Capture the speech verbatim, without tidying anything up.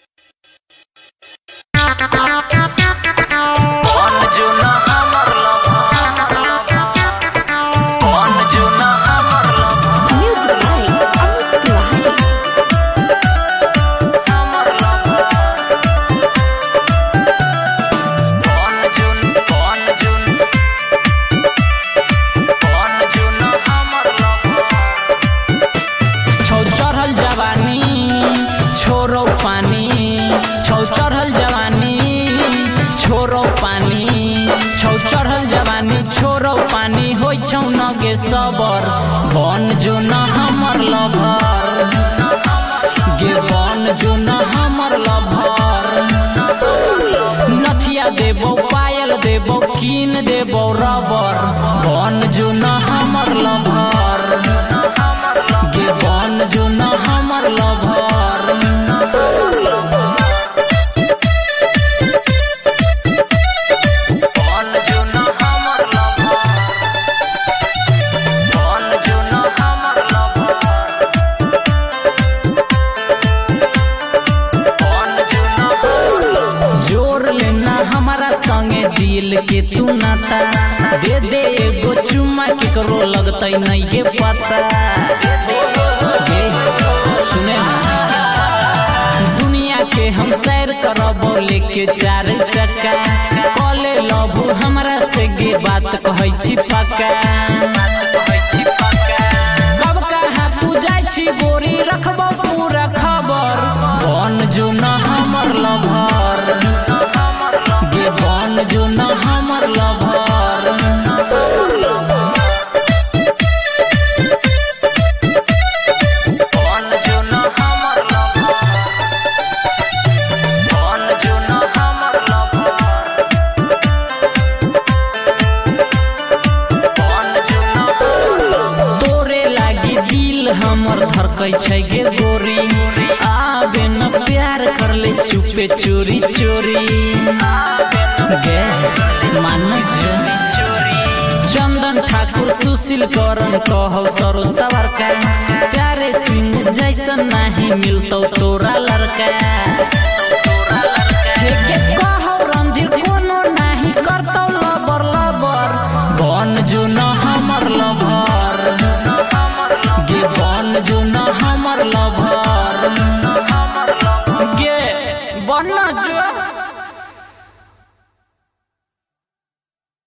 छोरो पानी छौ चढ़ल जवानी छोरो पानी छौ चढ़ल जवानी छोरो पानी होई छौ नगे सबर बन जो न हमर लभर गे बन जो न हमर लभर नथिया देबो पायल देबो कीन देबो रबर बन जो न हमर लभर गे बन जो न हमर लभर दिल के तू नाता दे दे एगो चुम्मा केकरो लगतै नहीं गे पता गे सुने ना दुनिया के हम सैर करबो लेके चार चक्का कॉले लभू हमरा से गे बात कहै छी पक्का कब कहाँ तू जाय छी गोरी रखबो पूरा खबर बन जो न हमर लभर गे बन जो न हमर लभर बन जो न हमर लभर बन जो न हमर लभर बन जो न तोरे लागी दिल हमर धड़कै छै गे गोरी आबे न प्यार कर ले चुपे चोरी चोरी गे मान चंदन ठाकुर सुशील करन कहौ सरो सवार का प्यारे सिंह जैसन नहीं मिलतौ तोरा लड़का।